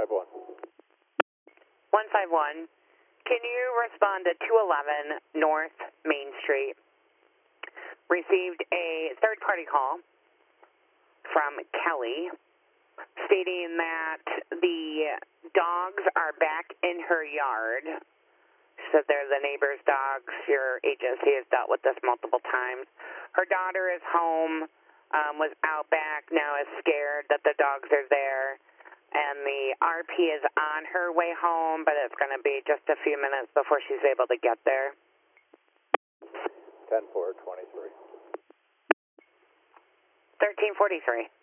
151. 151. Can you respond to 211 North Main Street? Received a third-party call from Kelly stating that the dogs are back in her yard. She said they're the neighbor's dogs. Your agency has dealt with this multiple times. Her daughter is home, was out back, now is scared that the dogs are there. And the RP is on her way home, but it's going to be just a few minutes before she's able to get there. 10-4, 23. 1343.